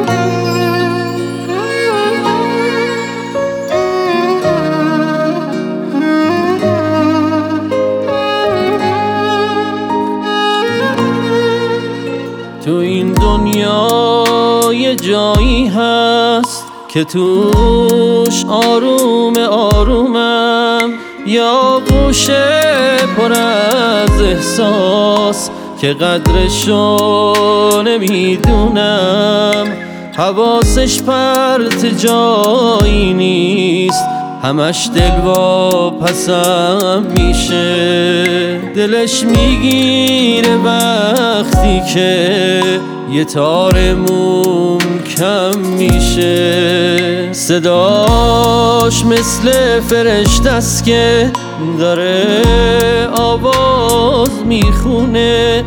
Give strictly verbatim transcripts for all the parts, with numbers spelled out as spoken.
تو این دنیا یه جایی هست که توش آروم آرومم، یا گوشه پر از احساس که قدرشو نمیدونم. حواسش پرت جایی نیست، همش دل واپسم میشه. دلش میگیره وقتی که یه تار موم کم میشه. صداش مثل فرشته است که داره آواز میخونه.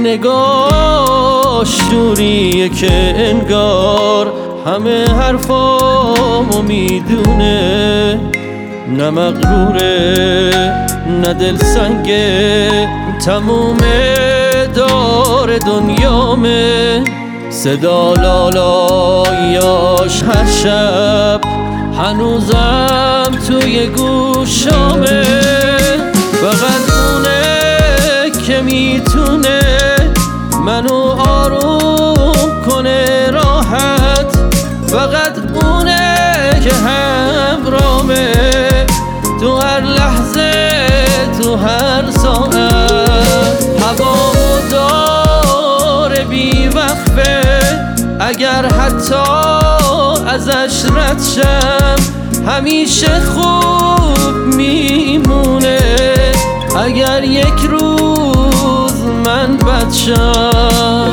نگاهش جوریه که انگار همه حرفامو میدونه. نه مغروره نه دل سنگه، تموم دار دنیامه. صدا لالاییاش هر شب هنوزم توی گوشامه. فقط اونه که میتونه منو آروم کنه راحت. فقط اونه که همراهمه تو هر لحظه تو هر ساعت. هوامو داره بی وقفه، اگر حتی ازش رد شم همیشه خوب میمونه. اگر یک روز من بد شم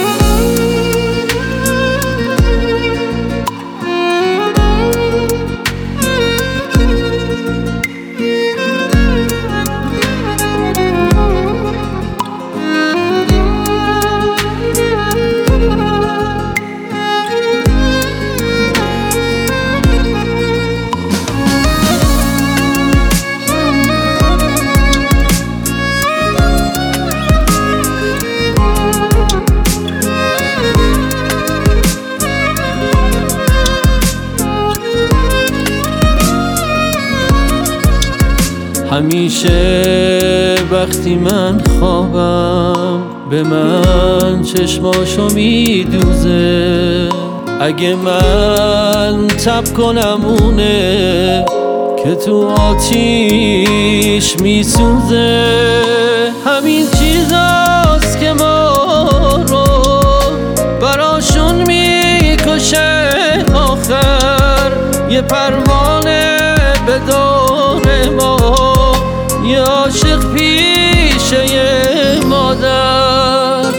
همیشه وقتی من خوابم به من چشماشو میدوزه. اگه من تب کنم اونه که تو آتیش میسوزه. همین چیزاست که ما رو براشون میکشه. آخر یه پروانه به دور ما، یه عاشق پیشه یه مادر.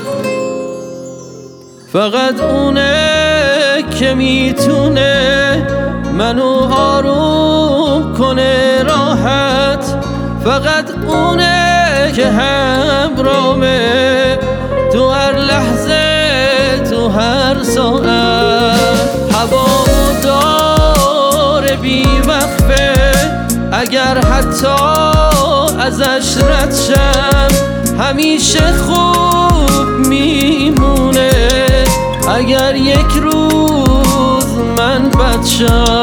فقط اونه که میتونه منو آروم کنه راحت. فقط اونه که همراهمه تو هر لحظه تو هر ساعت. هوامو داره بی وقفه، اگر حتی ازش رد شم همیشه خوب میمونه. اگر یک روز من بد شم